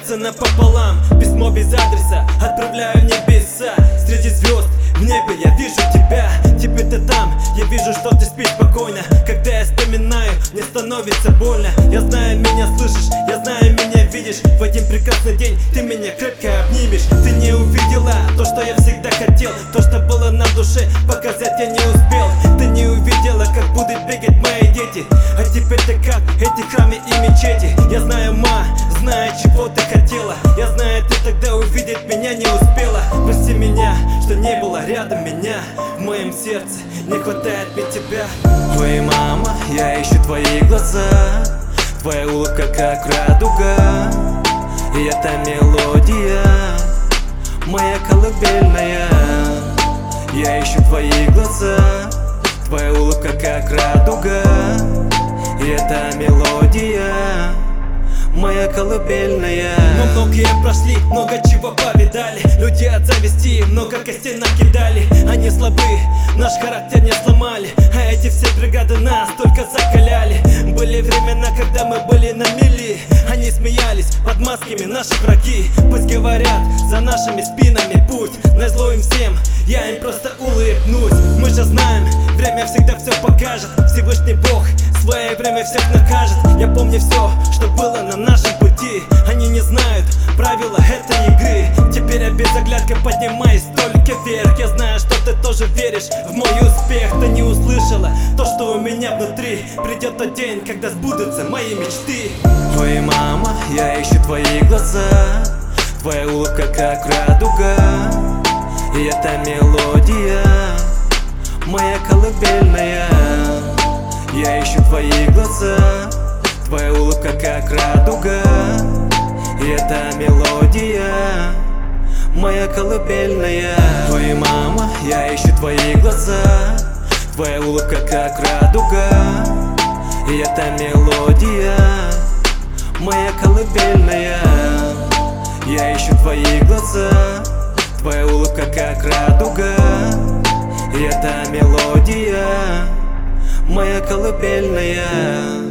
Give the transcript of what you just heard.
разделяется напополам. Письмо без адреса отправляю в небеса. Среди звезд в небе я вижу тебя. Теперь ты там, я вижу, что ты спишь спокойно. Когда я вспоминаю, мне становится больно. Я знаю, меня слышишь, я знаю, меня видишь. В один прекрасный день ты меня крепко обнимешь. Ты не увидела то, что я всегда хотел. То, что было на душе, показать я не успел. Ты не увидела, как будут бегать мои дети. А теперь ты как эти храмы и мечети. Я знаю, ма, знаю, чего ты хотела. Я знаю, ты тогда увидеть меня не успела. Прости меня, что не было рядом меня. В моем сердце не хватает мне тебя. Ой, мама, я ищу твои глаза. Твоя улыбка как радуга. И эта мелодия моя колыбельная. Я ищу твои глаза. Твоя улыбка как радуга. И эта мелодия моя колыбельная. Но многие прошли, много чего повидали. Люди от зависти много костей накидали. Они слабы, наш характер не сломали. А эти все бригады нас только закаляли. Были времена, когда мы были на мели. Они смеялись под масками наши враги. Пусть говорят за нашими спинами путь. Назло им всем, я им просто улыбнусь. Мы же знаем, время всегда все покажет. Всевышний Бог в свое время всех накажет. Я помню все, что было на нашем пути. Они не знают правила этой игры. Теперь я без оглядки поднимаюсь только вверх. Я знаю, что ты тоже веришь в мой успех. Ты не услышала то, что у меня внутри. Придет тот день, когда сбудутся мои мечты. Ой, мама, я ищу твои глаза. Твоя улыбка как радуга. И эта мелодия моя колыбельная. Я ищу твои глаза. Твоя улыбка как радуга. И эта мелодия моя колыбельная. Ой, мама, я ищу твои глаза. Твоя улыбка как радуга. И эта мелодия моя колыбельная. Я ищу твои глаза. Твоя улыбка как радуга. И эта мелодия моя колыбельная.